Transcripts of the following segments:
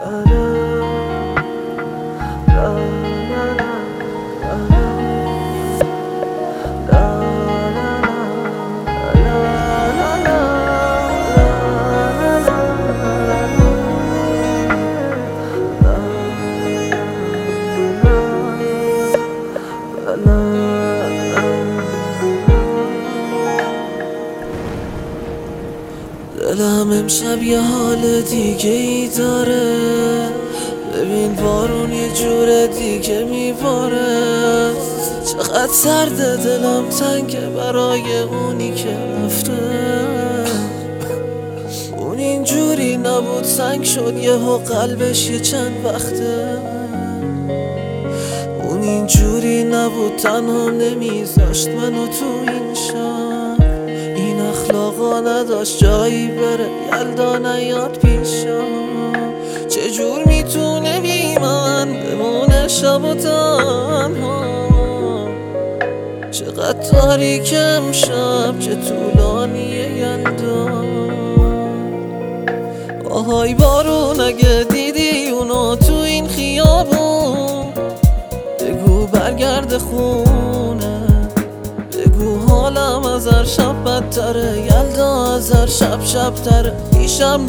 دلم امشب یه حال دیگه ای داره. ببین بارون یه جور دیگه میباره. چقدر سرده دلم تنگه برای اونی که رفته. اون اینجوری نبود سنگ شد یهو قلبش یه چند وقته. اون اینجوری نبود تنها نمیذاشت منو تو این شهر. این اخلاقا نداشت جایی بره یلدا نیاد پیشم. چجور میتونه بی من بمونه شب و تنها. چقدر تاریک امشب چه طولانیه یلدا. آهای بارون اگه دیدی اونو تو این خیابون بگو برگرد خونه. بگو حالم از هر شب بدتره یلدا، از هر شب تره. میشم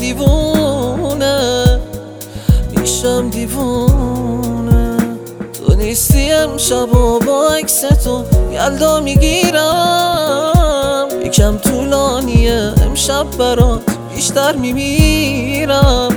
دیوونه تو نیستی امشب و با عکس تو یلدا میگیرم. یکم طولانیه امشب برات بیشتر میمیرم.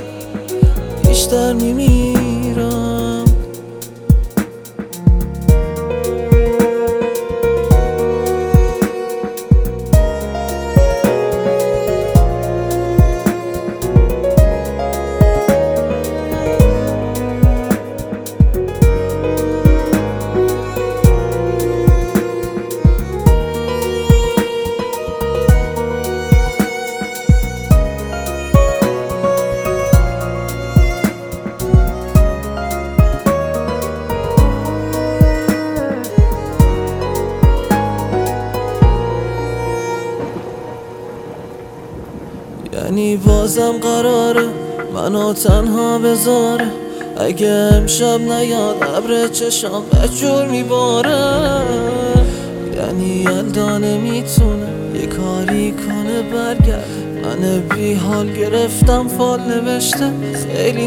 یعنی بازم قراره منو تنها بذاره. اگه امشب نیاد ابر چشام بجور میباره. یعنی یلدا نمیتونه یه کاری کنه برگرد. من بی حال گرفتم فال نوشته خیلی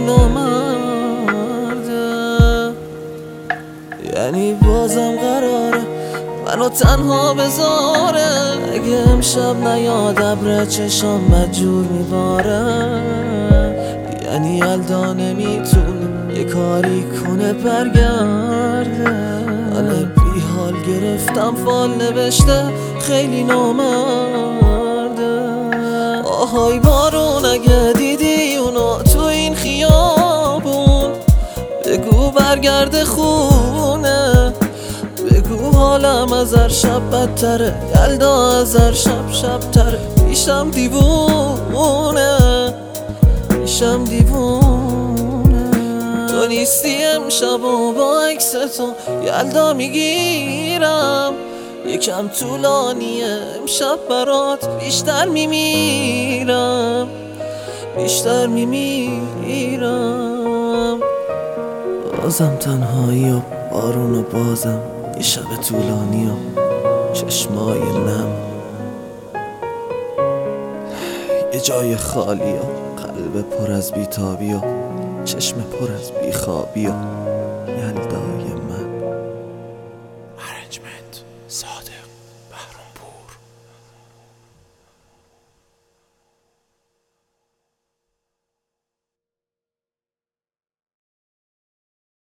نامرده. یعنی بازم قراره منو تنها بذاره. اگه امشب نیاد ابر چشام مجور میباره. یعنی یلدا نمیتونه یه کاری کنه برگرده. من بی حال گرفتم فال نوشته خیلی نامرده. آهای بارون اگه دیدی اونو تو این خیابون بگو برگرد خونه. بگو حالم از هر شب بدتره یلدا، از هر شب تره. میشم دیوونه تو نیستی امشب و با عکس تو یلدا میگیرم. یکم طولانیه امشب برات بیشتر میمیرم. بازم تنهایی و بارون و بازم یه شب طولانی و چشمای نم. یه جای خالی و قلب پر از بیتابی و چشم پر از بیخوابی و یلدای من. ارنجمنت صادق بهرام.